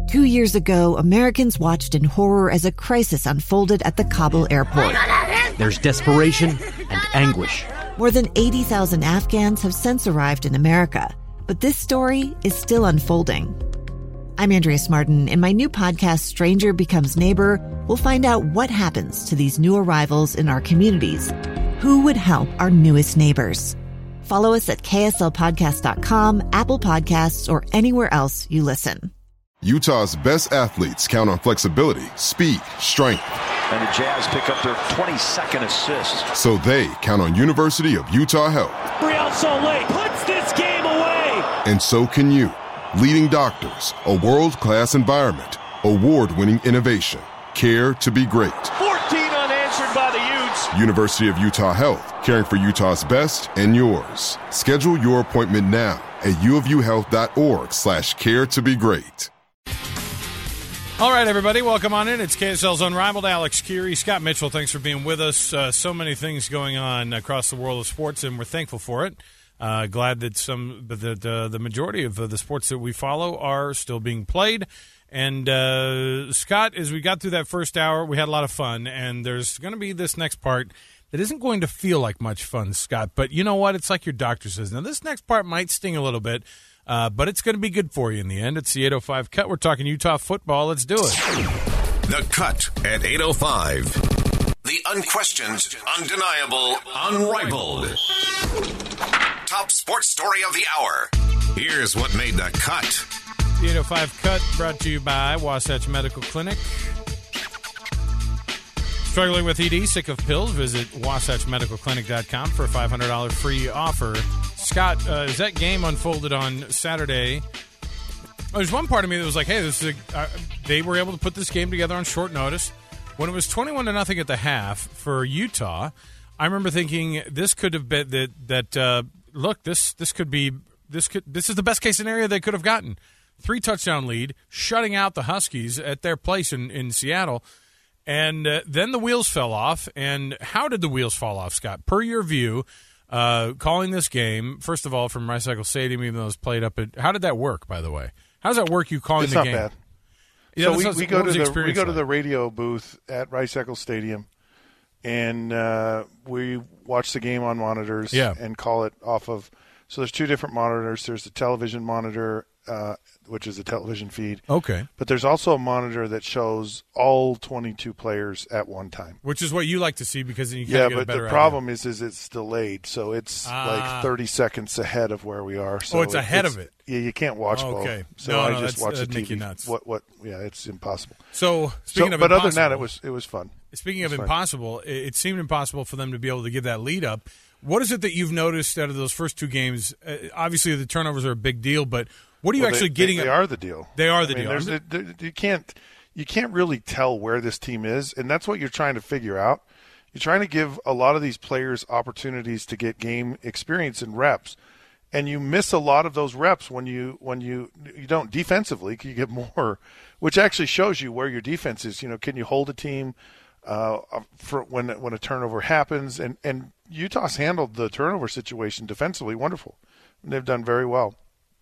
2 years ago, Americans watched in horror as a crisis unfolded at the Kabul airport. There's desperation and anguish. More than 80,000 Afghans have since arrived in America, but this story is still unfolding. I'm Andrea Martin. In my new podcast, Stranger Becomes Neighbor, we'll find out what happens to these new arrivals in our communities. Who would help our newest neighbors? Follow us at kslpodcast.com, Apple Podcasts, or anywhere else you listen. Utah's best athletes count on flexibility, speed, strength. And the Jazz pick up their 22nd assist. So they count on University of Utah Health. Real Soleil puts this game away. And so can you. Leading doctors, a world-class environment, award-winning innovation, care to be great. 14 unanswered by the Utes. University of Utah Health, caring for Utah's best and yours. Schedule your appointment now at uofuhealth.org/care to be great. All right, everybody, welcome on in. It's KSL's Unrivaled. Alex Keary, Scott Mitchell, thanks for being with us. So many things going on across the world of sports, and we're thankful for it. Glad that the majority of the sports that we follow are still being played. And, Scott, as we got through that first hour, we had a lot of fun, and there's going to be this next part that isn't going to feel like much fun, Scott. But you know what? It's like your doctor says. Now, this next part might sting a little bit. But it's going to be good for you in the end. It's the 8:05 Cut. We're talking Utah football. Let's do it. The Cut at 8:05. The unquestioned, undeniable, unrivaled. Top sports story of the hour. Here's what made the cut. The 8:05 Cut brought to you by Wasatch Medical Clinic. Struggling with ED, sick of pills? Visit wasatchmedicalclinic.com for a $500 free offer. Scott, as that game unfolded on Saturday, there's one part of me that was like, hey, this is they were able to put this game together on short notice. When it was 21-0 at the half for Utah, I remember thinking this could have been look, this is the best case scenario they could have gotten. 3-touchdown lead, shutting out the Huskies at their place in Seattle. And then the wheels fell off. And how did the wheels fall off, Scott? Per your view, calling this game, first of all, from Rice Eccles Stadium, even though it was played up at – how did that work, by the way? How does that work, you calling the game? It's not bad. Yeah, so we go to the radio booth at Rice Eccles Stadium, and we watch the game on monitors and call it off of – so there's two different monitors. There's the television monitor, which is a television feed. Okay. But there's also a monitor that shows all 22 players at one time. Which is what you like to see because then you kind of get a better idea. Yeah, but the problem is it's delayed, so it's like 30 seconds ahead of where we are. So it's ahead of it. Yeah, you can't watch both. Okay. So I just watch the TV. You nuts. What? Yeah, it's impossible. So speaking of but impossible, other than that, it was fun. Speaking of impossible, it seemed impossible for them to be able to give that lead up. What is it that you've noticed out of those first two games? Obviously, the turnovers are a big deal, but what are you actually getting? They are the deal. They are the deal. You can't really tell where this team is, and that's what you're trying to figure out. You're trying to give a lot of these players opportunities to get game experience and reps, and you miss a lot of those reps when you don't defensively. You get more, which actually shows you where your defense is. Can you hold a team for when a turnover happens? And Utah's handled the turnover situation defensively wonderful. And they've done very well.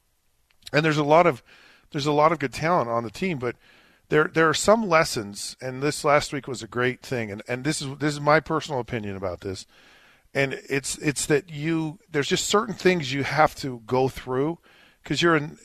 And there's a lot of good talent on the team, but there are some lessons, and this last week was a great thing. And this is my personal opinion about this. And it's that there's just certain things you have to go through because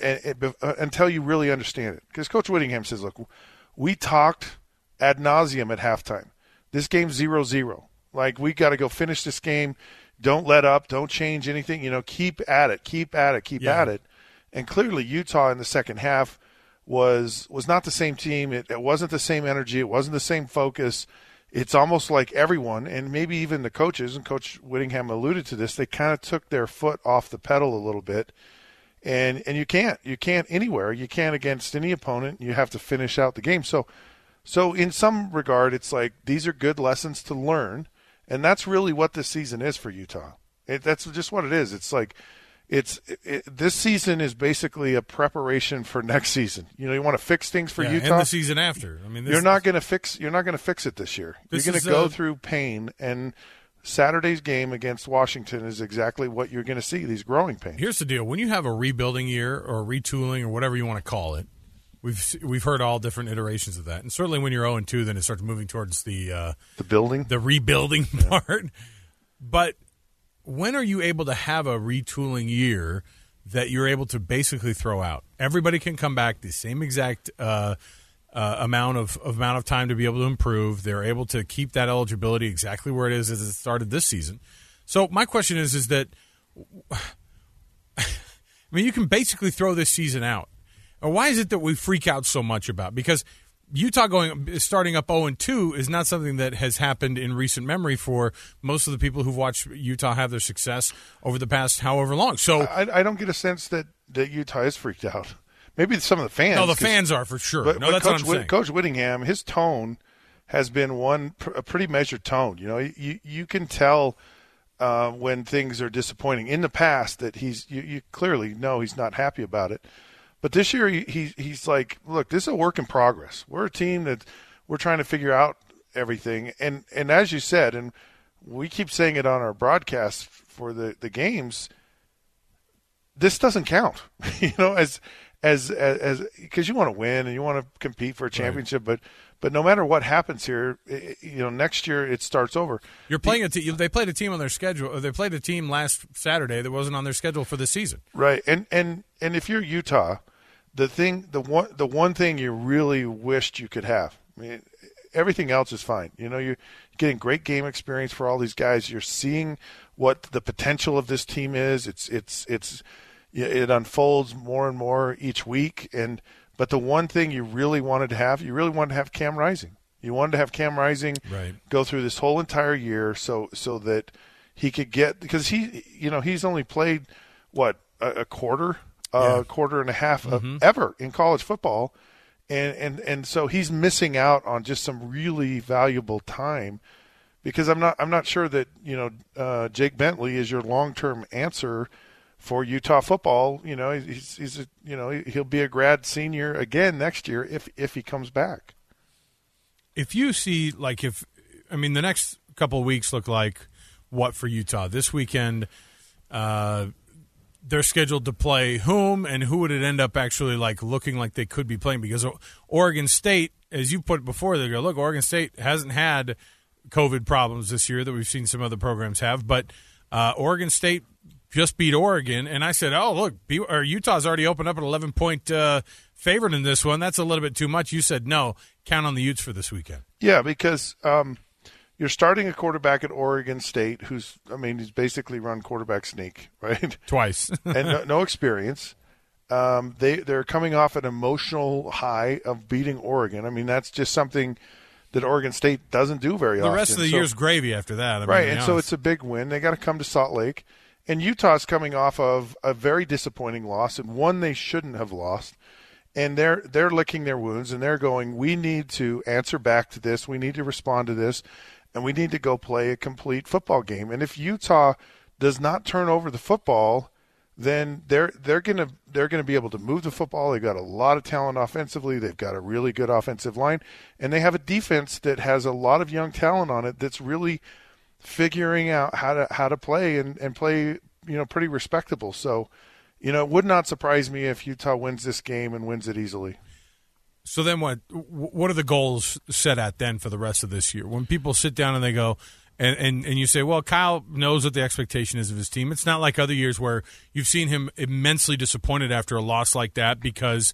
until you really understand it. Because Coach Whittingham says, look, we talked ad nauseum at halftime. This game's 0-0. Like, we got to go finish this game. Don't let up. Don't change anything. Keep at it. Keep at it. And clearly Utah in the second half was not the same team. It wasn't the same energy. It wasn't the same focus. It's almost like everyone, and maybe even the coaches, and Coach Whittingham alluded to this, they kind of took their foot off the pedal a little bit. And you can't anywhere. You can't against any opponent. You have to finish out the game. So in some regard, it's like these are good lessons to learn. And that's really what this season is for Utah. That's just what it is. It's like this season is basically a preparation for next season. You want to fix things for Utah and the season after. I mean, you're not going to fix it this year. You're going to go through pain, and Saturday's game against Washington is exactly what you're going to see, these growing pains. Here's the deal. When you have a rebuilding year or retooling or whatever you want to call it, we've heard all different iterations of that, and certainly when you're 0-2, then it starts moving towards the rebuilding part. But when are you able to have a retooling year that you're able to basically throw out? Everybody can come back the same exact amount of time to be able to improve. They're able to keep that eligibility exactly where it is as it started this season. So my question is that, I mean, you can basically throw this season out. Or why is it that we freak out so much about? Because Utah starting up 0-2 is not something that has happened in recent memory for most of the people who've watched Utah have their success over the past however long. So I don't get a sense that Utah is freaked out. Maybe some of the fans. No, the fans are for sure. But that's what I'm saying. Coach Whittingham, his tone has been a pretty measured tone. You know, you can tell when things are disappointing in the past that you clearly know he's not happy about it. But this year he's like, look, this is a work in progress. We're a team that we're trying to figure out everything. And as you said, and we keep saying it on our broadcast for the games, this doesn't count. You know, as because you want to win and you want to compete for a championship, right. But no matter what happens here, next year it starts over. You're playing they played a team on their schedule. Or they played a team last Saturday that wasn't on their schedule for the season. Right, and if you're Utah, the one thing you really wished you could have. I mean, everything else is fine. You know, you're getting great game experience for all these guys. You're seeing what the potential of this team is. It unfolds more and more each week. But the one thing you really wanted to have Cam Rising. You wanted to have Cam Rising go through this whole entire year so that he could get, because he's only played a quarter and a half of ever in college football, and so he's missing out on just some really valuable time, because I'm not sure that Jake Bentley is your long-term answer for Utah football. You know, he'll be a grad senior again next year if he comes back. If you see, the next couple of weeks look like what for Utah? This weekend, they're scheduled to play whom, and who would it end up actually looking like they could be playing? Because Oregon State, as you put before, they go, look, Oregon State hasn't had COVID problems this year that we've seen some other programs have, but Oregon State just beat Oregon, and I said, oh, look, Utah's already opened up an 11-point favorite in this one. That's a little bit too much. You said, no, count on the Utes for this weekend. Yeah, because you're starting a quarterback at Oregon State he's basically run quarterback sneak, right? Twice. And no experience. They're coming off an emotional high of beating Oregon. I mean, that's just something that Oregon State doesn't do very often. The rest of the year's gravy after that. So it's a big win. They got to come to Salt Lake. And Utah's coming off of a very disappointing loss, and one they shouldn't have lost. And they're licking their wounds, and they're going, we need to answer back to this. We need to respond to this, and we need to go play a complete football game. And if Utah does not turn over the football, then they're going to be able to move the football. They've got a lot of talent offensively. They've got a really good offensive line, and they have a defense that has a lot of young talent on it that's really figuring out how to play and play, pretty respectable. So, it would not surprise me if Utah wins this game and wins it easily. So then what are the goals set at then for the rest of this year? When people sit down and they go, and you say, well, Kyle knows what the expectation is of his team. It's not like other years where you've seen him immensely disappointed after a loss like that because,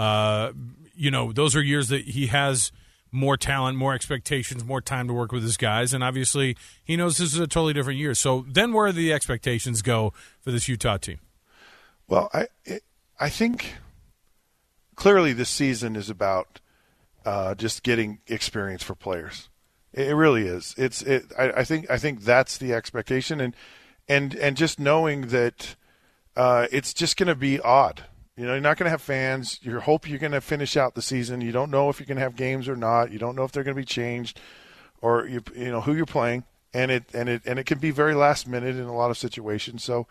those are years that he has more talent, more expectations, more time to work with his guys, and obviously he knows this is a totally different year. So then where do the expectations go for this Utah team? Well, I think clearly this season is about just getting experience for players. It really is. I think that's the expectation, and just knowing that it's just going to be odd. You're not going to have fans. You hope you're going to finish out the season. You don't know if you're going to have games or not. You don't know if they're going to be changed, or who you're playing, and it can be very last minute in a lot of situations. So,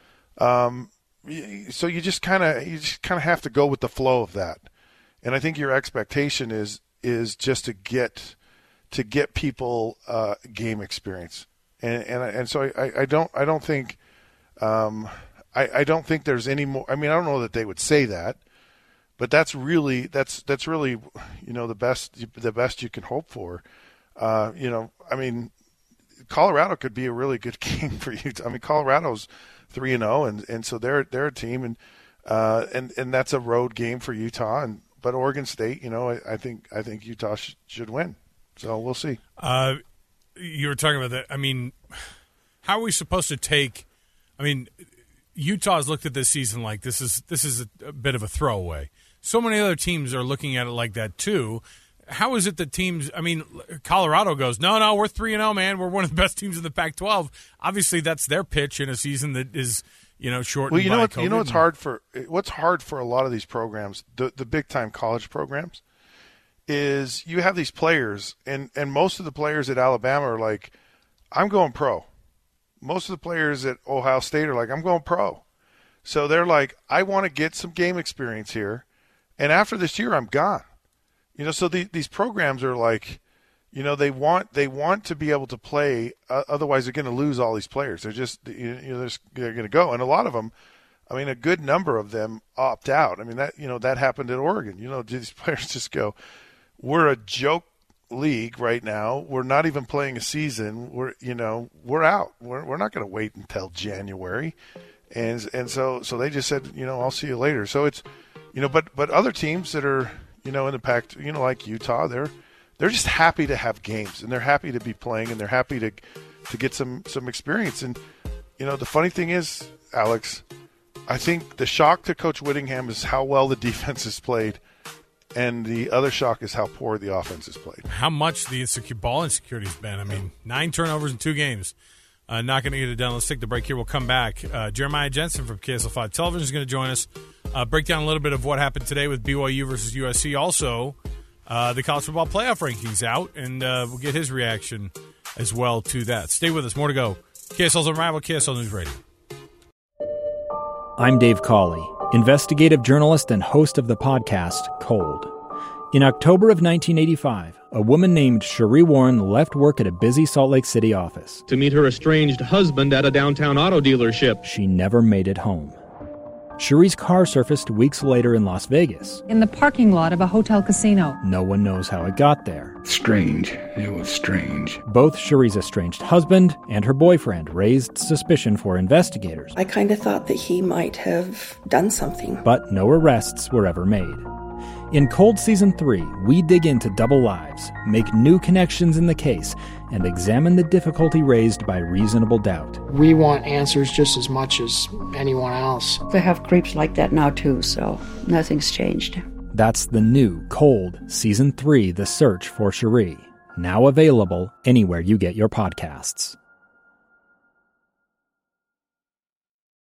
you just kind of have to go with the flow of that. And I think your expectation is just to get people game experience, and so I don't think. I don't think there's any more. I mean, I don't know that they would say that, But that's really the best you can hope for. I mean, Colorado could be a really good game for Utah. I mean, Colorado's 3-0, and so they're a team, and that's a road game for Utah. But Oregon State, I think Utah should win. So we'll see. You were talking about that. I mean, how are we supposed to take? I mean, Utah's looked at this season like this is a bit of a throwaway. So many other teams are looking at it like that too. How is it that teams? I mean, Colorado goes, no, we're 3-0, man. We're one of the best teams in the Pac-12. Obviously, that's their pitch in a season that is, shortened. Well, COVID. what's hard for a lot of these programs, the big time college programs, is you have these players, and most of the players at Alabama are like, I'm going pro. Most of the players at Ohio State are like, I'm going pro. So they're like, I want to get some game experience here, and after this year, I'm gone. So these programs are like, they want to be able to play. Otherwise, they're going to lose all these players. They're just, they're going to go, and a lot of them, I mean, a good number of them opt out. I mean, that happened at Oregon. These players just go, we're a joke league right now. We're not even playing a season. We're out. We're not going to wait until January, and so they just said, I'll see you later. So it's, but other teams that are, in the Pac, like Utah, they're just happy to have games, and they're happy to be playing, and they're happy to get some experience. And the funny thing is, Alex, I think the shock to Coach Whittingham is how well the defense has played, and the other shock is how poor the offense has played. How much the ball insecurity has been. I mean, 9 turnovers in 2 games. Not going to get it done. Let's take the break here. We'll come back. Jeremiah Jensen from KSL 5 Television is going to join us. Break down a little bit of what happened today with BYU versus USC. Also, the college football playoff rankings out, and we'll get his reaction as well to that. Stay with us. More to go. KSL's Unrivaled, KSL News Radio. I'm Dave Cawley, investigative journalist and host of the podcast Cold. In October of 1985, a woman named Cherie Warren left work at a busy Salt Lake City office to meet her estranged husband at a downtown auto dealership. She never made it home. Cherie's car surfaced weeks later in Las Vegas. In the parking lot of a hotel casino. No one knows how it got there. Strange. It was strange. Both Cherie's estranged husband and her boyfriend raised suspicion for investigators. I kind of thought that he might have done something. But no arrests were ever made. In Cold Season 3, we dig into double lives, make new connections in the case, and examine the difficulty raised by reasonable doubt. We want answers just as much as anyone else. They have creeps like that now too, so nothing's changed. That's the new Cold Season 3, The Search for Cherie. Now available anywhere you get your podcasts.